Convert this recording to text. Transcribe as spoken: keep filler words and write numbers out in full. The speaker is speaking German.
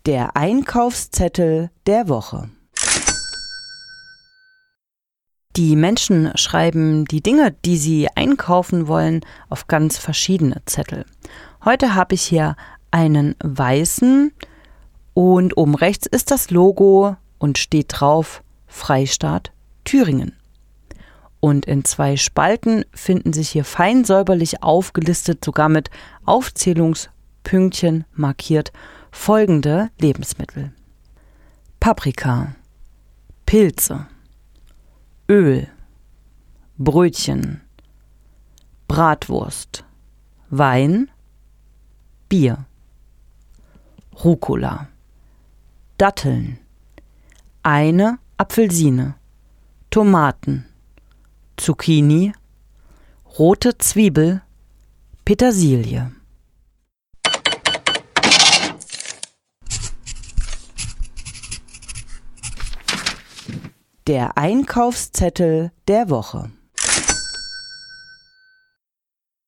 Der Einkaufszettel der Woche. Die Menschen schreiben die Dinge, die sie einkaufen wollen, auf ganz verschiedene Zettel. Heute habe ich hier einen weißen und oben rechts ist das Logo und steht drauf Freistaat Thüringen. Und in zwei Spalten finden sich hier fein säuberlich aufgelistet, sogar mit Aufzählungspünktchen markiert, folgende Lebensmittel: Paprika, Pilze, Öl, Brötchen, Bratwurst, Wein, Bier, Rucola, Datteln, eine Apfelsine, Tomaten, Zucchini, rote Zwiebel, Petersilie. Der Einkaufszettel der Woche.